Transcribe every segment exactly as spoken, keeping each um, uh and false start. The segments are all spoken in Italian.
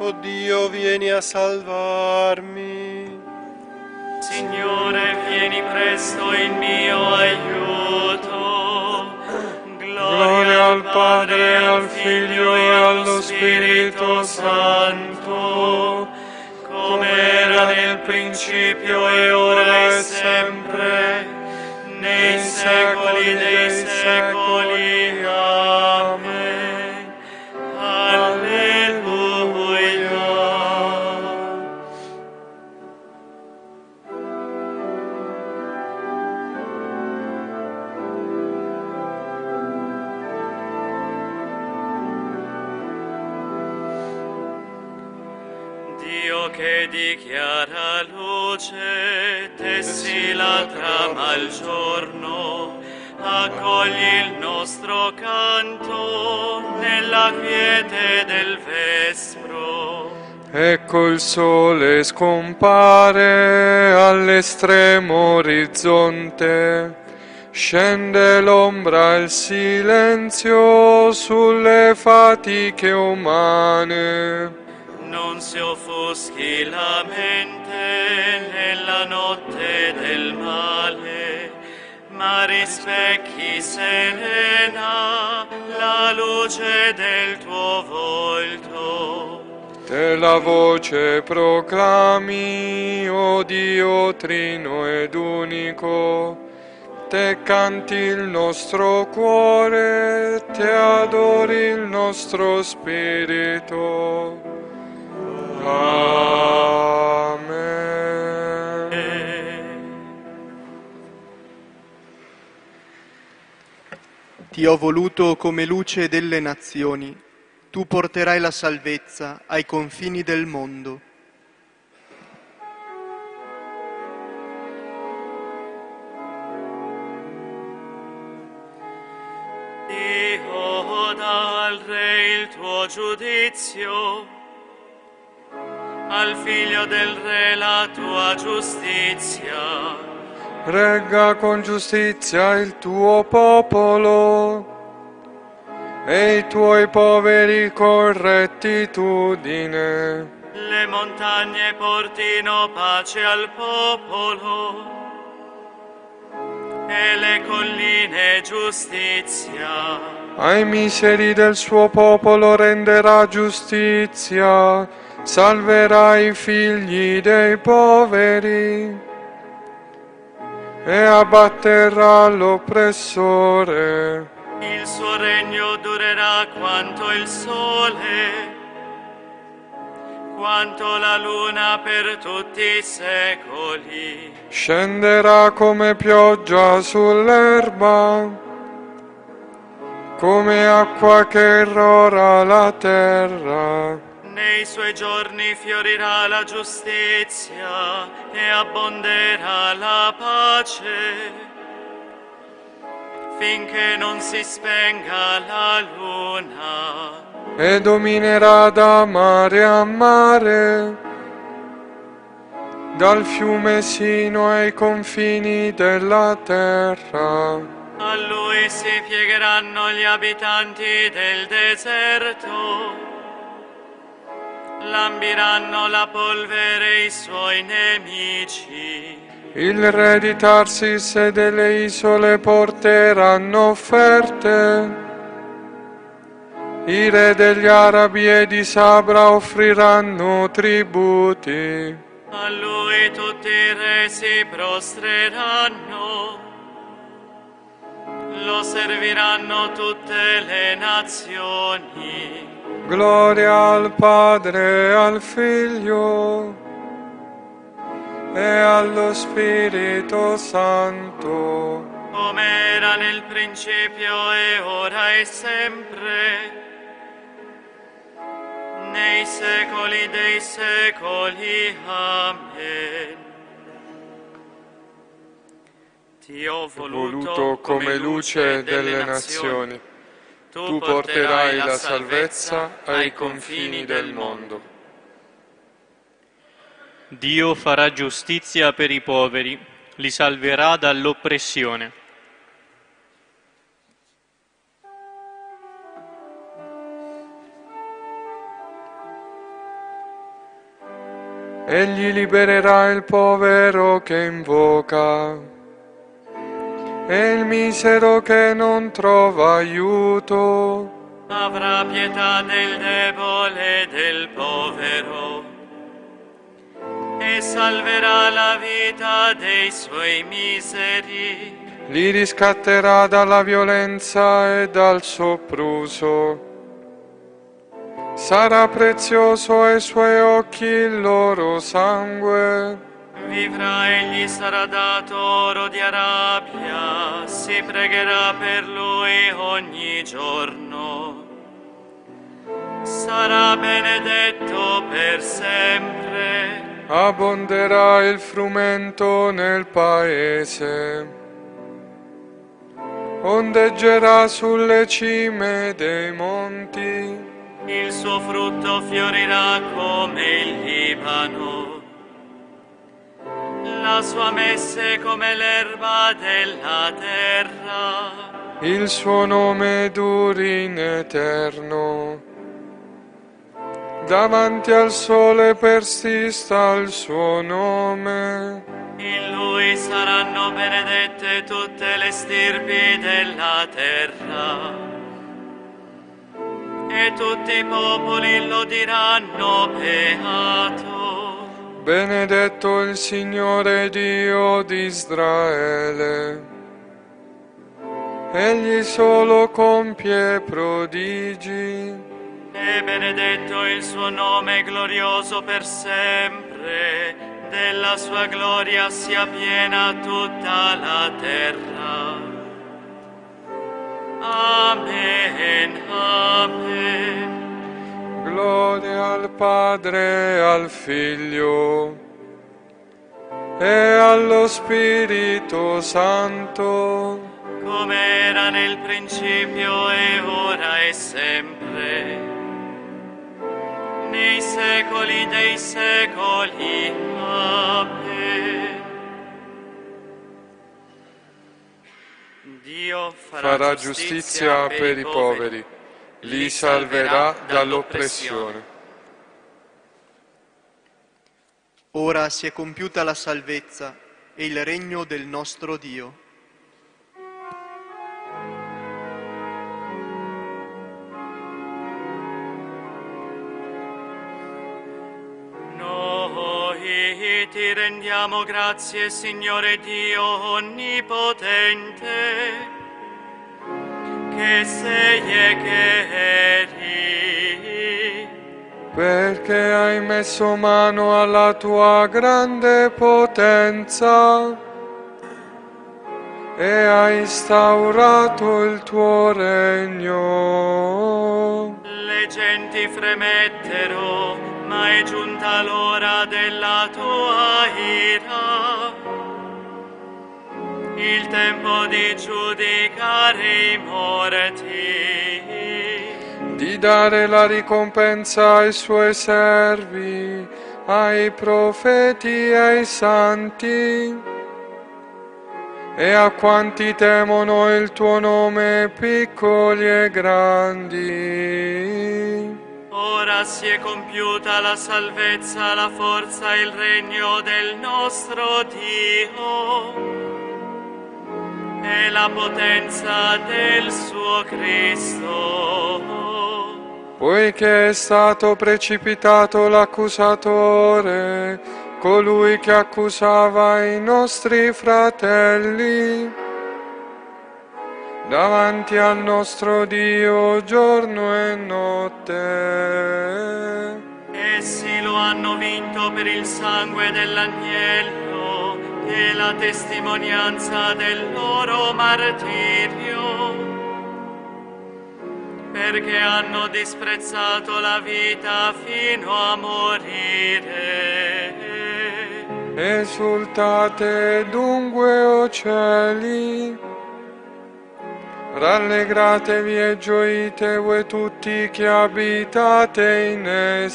O Dio, vieni a salvarmi. Signore, vieni presto in mio aiuto. Gloria al Padre, al Figlio e allo Spirito Santo, come era nel principio e ora e sempre, nei secoli dei secoli. Amen. Alleluia. Dio che dichiara luce, tessi la trama al giorno, accogli il nostro canto nella quiete del vespro. Ecco il sole scompare all'estremo orizzonte, scende l'ombra e il silenzio sulle fatiche umane. Non si offuschi la mente nella notte del male, ma rispecchi serena la luce del tuo volto. Te la voce proclami, o Dio trino ed unico, te canti il nostro cuore, te adori il nostro spirito. Amen. Ti ho voluto come luce delle nazioni, tu porterai la salvezza ai confini del mondo. Dio dà al Re il tuo giudizio, al Figlio del Re la tua giustizia. Regga con giustizia il tuo popolo e i tuoi poveri con rettitudine. Le montagne portino pace al popolo e le colline giustizia. Ai miseri del suo popolo renderà giustizia, salverà i figli dei poveri e abbatterà l'oppressore. Il suo regno durerà quanto il sole, quanto la luna per tutti i secoli. Scenderà come pioggia sull'erba, come acqua che irrora la terra. Nei suoi giorni fiorirà la giustizia e abbonderà la pace, finché non si spenga la luna. E dominerà da mare a mare, dal fiume sino ai confini della terra. A lui si piegheranno gli abitanti del deserto, lambiranno la polvere i suoi nemici. Il re di Tarsis e delle isole porteranno offerte, i re degli Arabi e di Sabra offriranno tributi. A lui tutti i re si prostreranno, lo serviranno tutte le nazioni. Gloria al Padre e al Figlio e allo Spirito Santo, come era nel principio e ora e sempre, nei secoli dei secoli. Amen. Ti ho voluto come luce delle nazioni. Tu porterai la salvezza ai confini del mondo. Dio farà giustizia per i poveri, li salverà dall'oppressione. Egli libererà il povero che invoca e il misero che non trova aiuto. Avrà pietà del debole e del povero e salverà la vita dei suoi miseri. Li riscatterà dalla violenza e dal sopruso. Sarà prezioso ai suoi occhi il loro sangue. Vivrà e gli sarà dato oro di Arabia, si pregherà per lui ogni giorno. Sarà benedetto per sempre. Abbonderà il frumento nel paese. Ondeggerà sulle cime dei monti. Il suo frutto fiorirà come il Libano, la sua messe come l'erba della terra. Il suo nome duri in eterno. Davanti al sole persista il suo nome. In lui saranno benedette tutte le stirpi della terra. E tutti i popoli lo diranno beato. Benedetto il Signore Dio di Israele. Egli solo compie prodigi. E benedetto il suo nome glorioso per sempre. Della sua gloria sia piena tutta la terra. Amen, amen. Gloria al Padre e al Figlio e allo Spirito Santo, come era nel principio e ora e sempre, nei secoli dei secoli. Amen. Dio farà, farà giustizia per i poveri, li salverà dall'oppressione. Ora si è compiuta la salvezza e il regno del nostro Dio. Noi ti rendiamo grazie, Signore Dio onnipotente, che sei e che eri, perché hai messo mano alla tua grande potenza e hai instaurato il tuo regno. Le genti fremettero, ma è giunta l'ora della tua ira, il tempo di giudicare i morti, di dare la ricompensa ai suoi servi, ai profeti e ai santi, e a quanti temono il tuo nome, piccoli e grandi. Ora si è compiuta la salvezza, la forza e il regno del nostro Dio e la potenza del suo Cristo. Poiché è stato precipitato l'accusatore, colui che accusava i nostri fratelli, davanti al nostro Dio giorno e notte. Essi lo hanno vinto per il sangue dell'agnello e la testimonianza del loro martirio, perché hanno disprezzato la vita fino a morire. Esultate dunque, o cieli, rallegratevi e gioite voi tutti che abitate in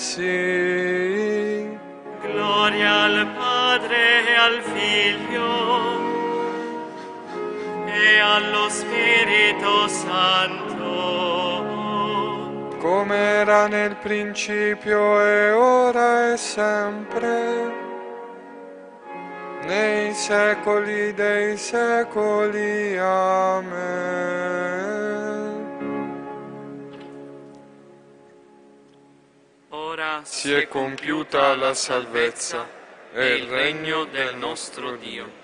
essi. Gloria al Padre e al Figlio e allo Spirito Santo, come era nel principio e ora e sempre, nei secoli dei secoli. Amen. Ora Si è compiuta la salvezza e il regno del nostro Dio.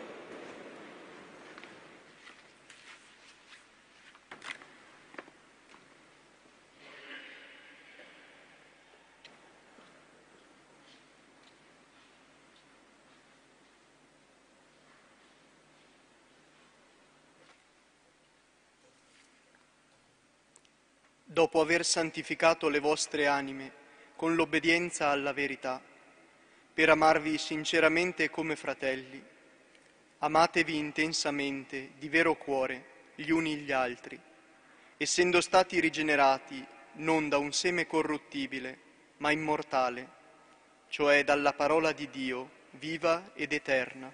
Dopo aver santificato le vostre anime con l'obbedienza alla verità, per amarvi sinceramente come fratelli, amatevi intensamente, di vero cuore, gli uni gli altri, essendo stati rigenerati non da un seme corruttibile, ma immortale, cioè dalla parola di Dio, viva ed eterna.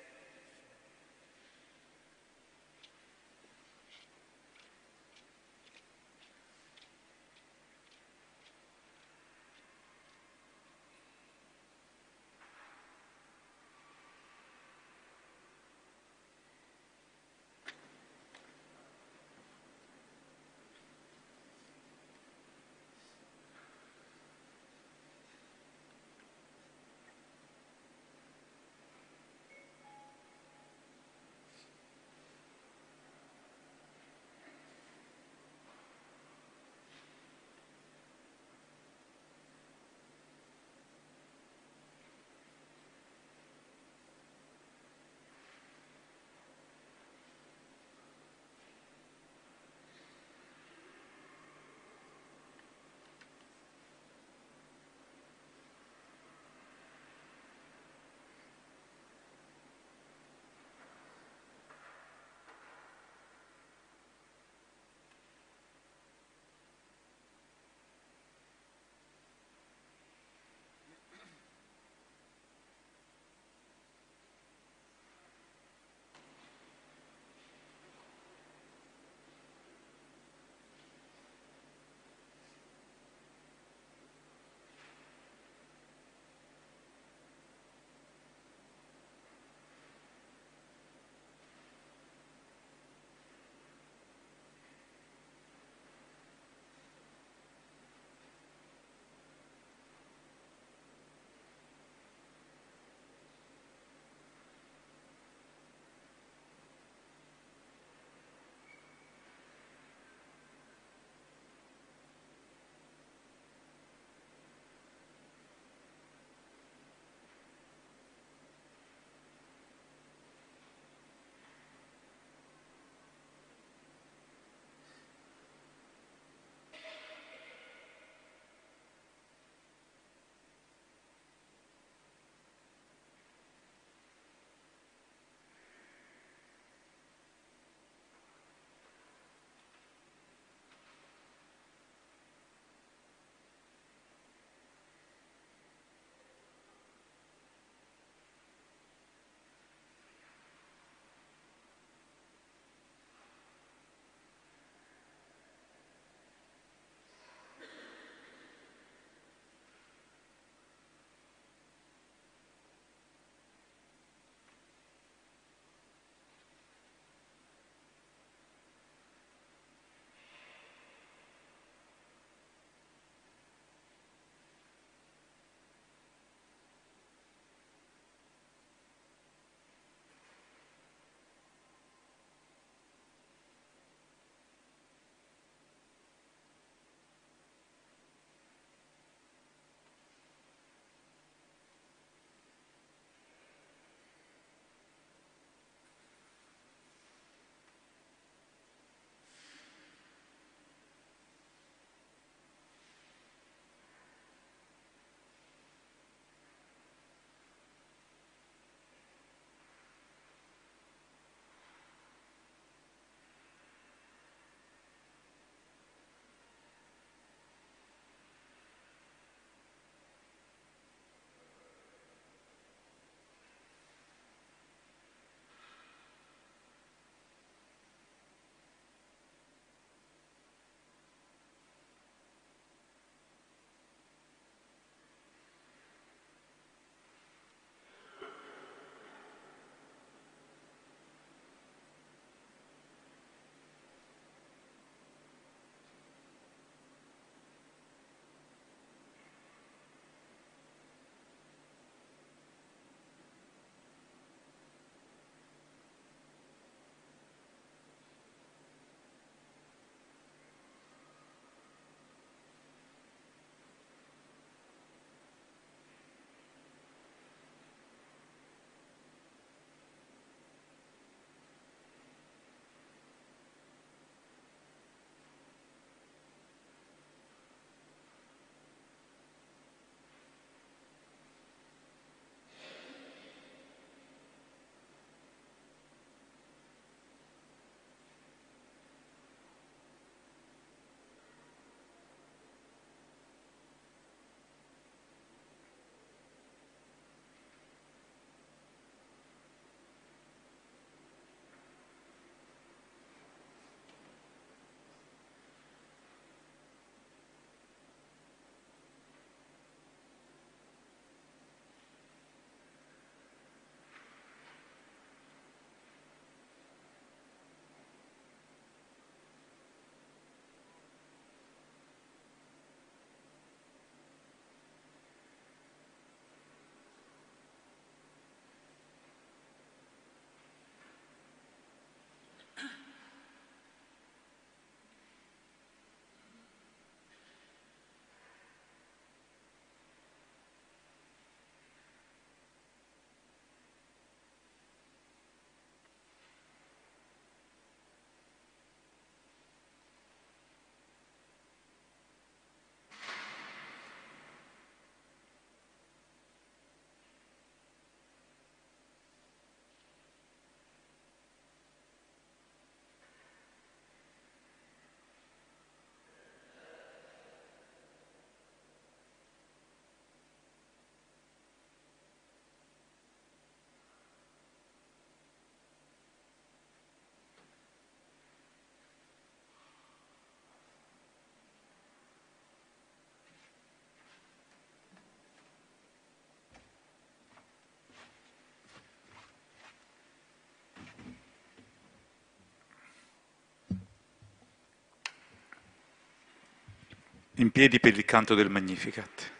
in piedi per il canto del Magnificat.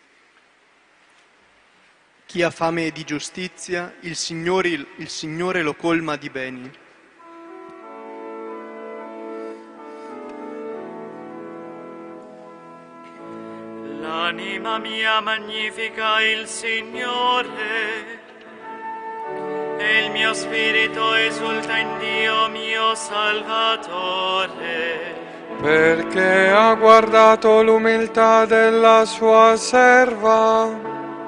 Chi ha fame di giustizia, il Signore, il Signore lo colma di beni. L'anima mia magnifica il Signore, e il mio spirito esulta in Dio mio Salvatore. Perché ha guardato l'umiltà della sua serva.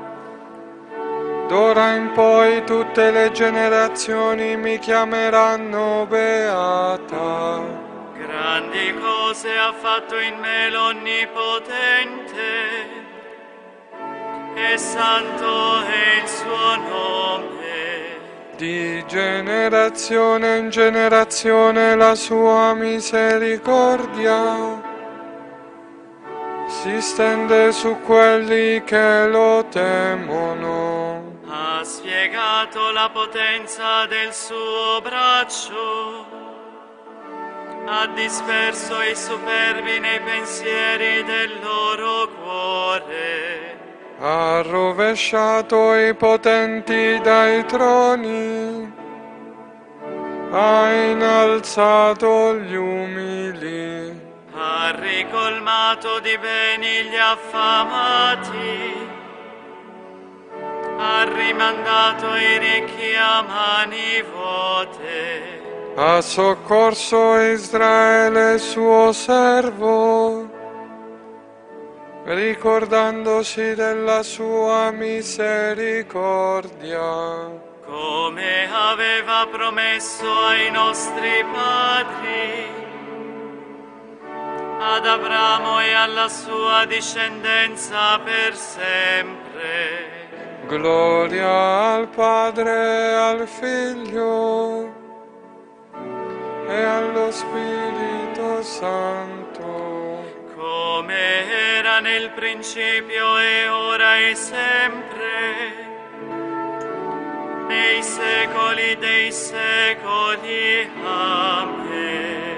D'ora in poi tutte le generazioni mi chiameranno beata. Grandi cose ha fatto in me l'Onnipotente, e santo è il suo nome. Di generazione in generazione la sua misericordia si stende su quelli che lo temono. Ha spiegato la potenza del suo braccio, ha disperso i superbi nei pensieri del loro cuore. Ha rovesciato i potenti dai troni, ha innalzato gli umili. Ha ricolmato di beni gli affamati, ha rimandato i ricchi a mani vuote. Ha soccorso Israele suo servo, ricordandosi della sua misericordia. Come aveva promesso ai nostri padri, ad Abramo e alla sua discendenza per sempre. Gloria al Padre e al Figlio e allo Spirito Santo, come era nel principio e ora e sempre, nei secoli dei secoli. Amen.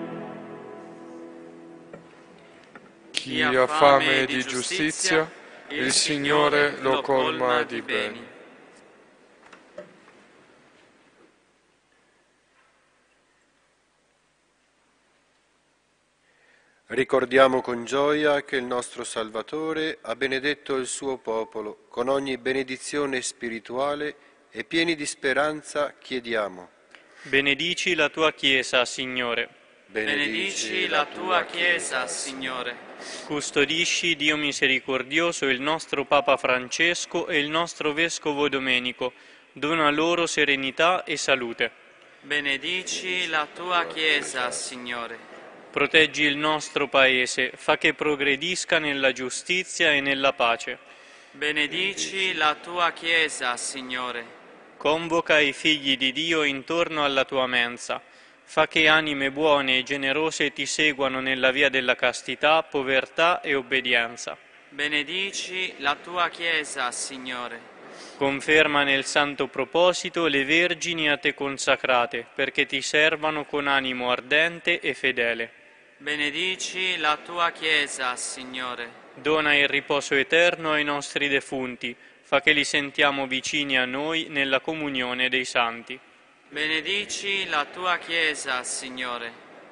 Chi ha fame di giustizia, il Signore lo colma di beni. Ricordiamo con gioia che il nostro Salvatore ha benedetto il suo popolo. Con ogni benedizione spirituale e pieni di speranza chiediamo. Benedici la tua Chiesa, Signore. Benedici la tua Chiesa, Signore. Custodisci, Dio misericordioso, il nostro Papa Francesco e il nostro Vescovo Domenico. Dona loro serenità e salute. Benedici la tua Chiesa, Signore. Proteggi il nostro Paese, fa che progredisca nella giustizia e nella pace. Benedici la tua Chiesa, Signore. Convoca i figli di Dio intorno alla tua mensa. Fa che anime buone e generose ti seguano nella via della castità, povertà e obbedienza. Benedici la tua Chiesa, Signore. Conferma nel santo proposito le vergini a te consacrate, perché ti servano con animo ardente e fedele. Benedici la tua Chiesa, Signore. Dona il riposo eterno ai nostri defunti, fa che li sentiamo vicini a noi nella comunione dei santi. Benedici la tua Chiesa, Signore.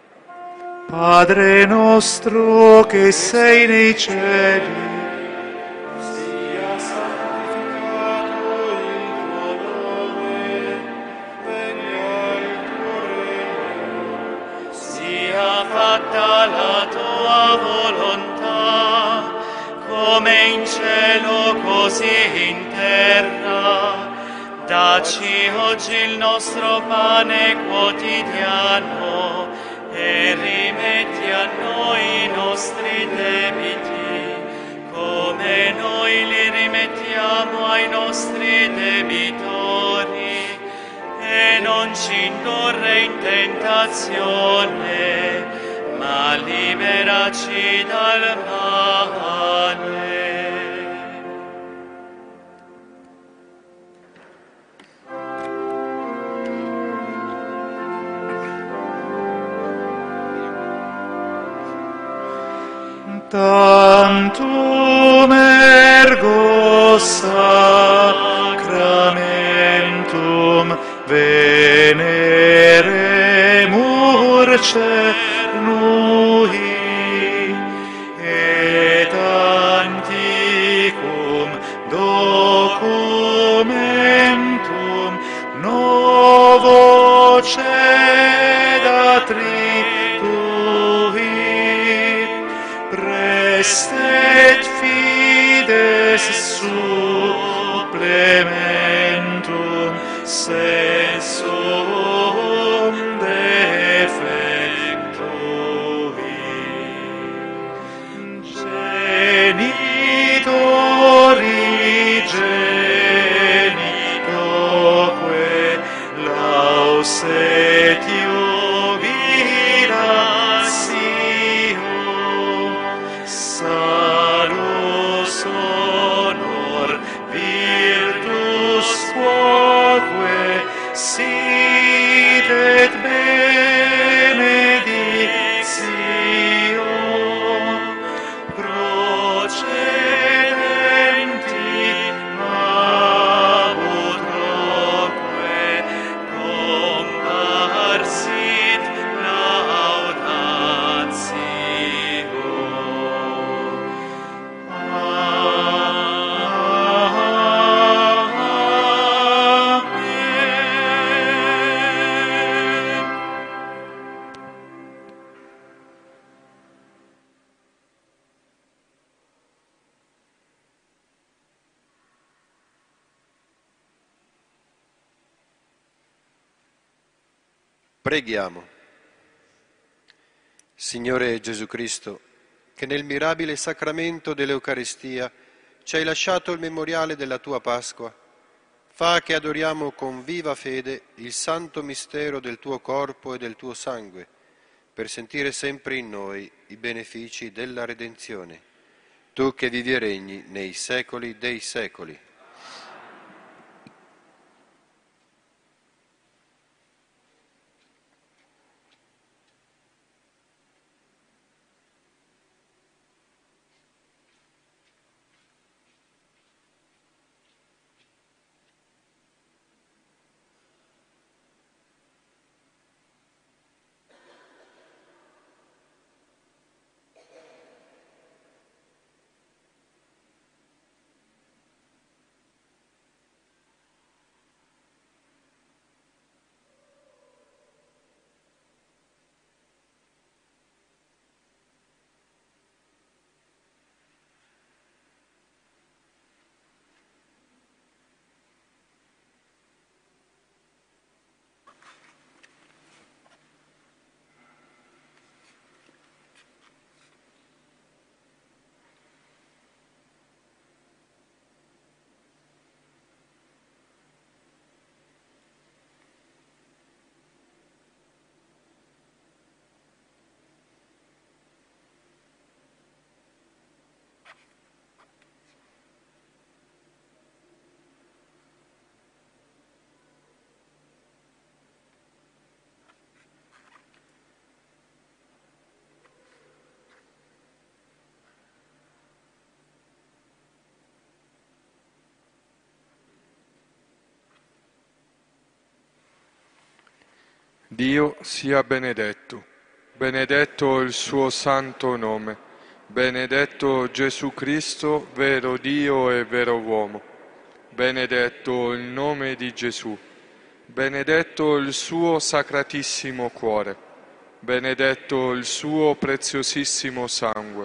Padre nostro che sei nei cieli, Sia santificato il tuo nome, venga il tuo regno, Sia fatta la tua volontà, come in cielo così in terra. Dacci oggi il nostro pane quotidiano e rimetti a noi i nostri debiti, come noi li rimettiamo ai nostri debitori, e non ci indurre in tentazione, ma liberaci dal male. tantum ergo sacramentum veneremur cernui, et antiquum documentum novo cedatritui, prestet fides supplementum sensum defectui. Genitori genitoque lausetio viratio, salus honor virtus quoque sit et benedictio procedenti abutroque comparsit laudatio. Amen. Preghiamo. Signore Gesù Cristo, che nel mirabile sacramento dell'Eucaristia ci hai lasciato il memoriale della tua Pasqua, fa che adoriamo con viva fede il santo mistero del tuo corpo e del tuo sangue, per sentire sempre in noi i benefici della redenzione. Tu che vivi e regni nei secoli dei secoli. Dio sia benedetto, benedetto il suo santo nome, benedetto Gesù Cristo, vero Dio e vero uomo, benedetto il nome di Gesù, benedetto il suo sacratissimo cuore, benedetto il suo preziosissimo sangue,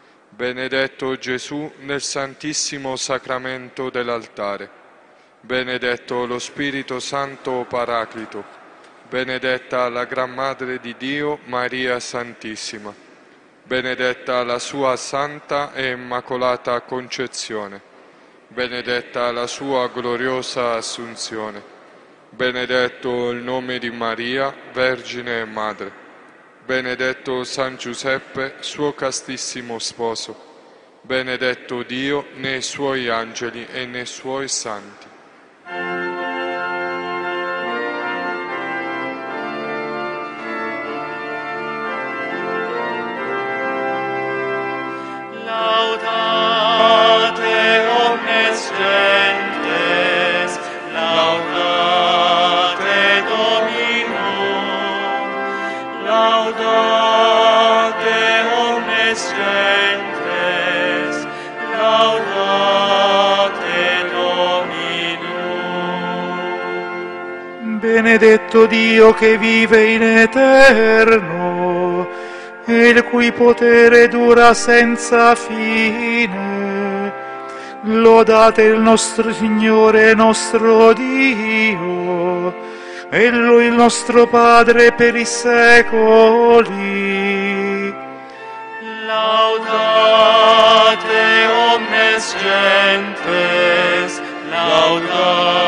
benedetto Gesù nel santissimo sacramento dell'altare, benedetto lo Spirito Santo Paraclito, benedetta la Gran Madre di Dio, Maria Santissima, benedetta la sua santa e immacolata concezione, benedetta la sua gloriosa assunzione, benedetto il nome di Maria, Vergine e Madre, benedetto San Giuseppe, suo castissimo sposo, benedetto Dio nei suoi angeli e nei suoi santi. laudate omnes gentes, laudate Dominum. Benedetto Dio che vive in eterno, e il cui potere dura senza fine. Lodate il nostro Signore e nostro Dio, e Lui il nostro Padre per i secoli. Laudate omnes gentes, laudate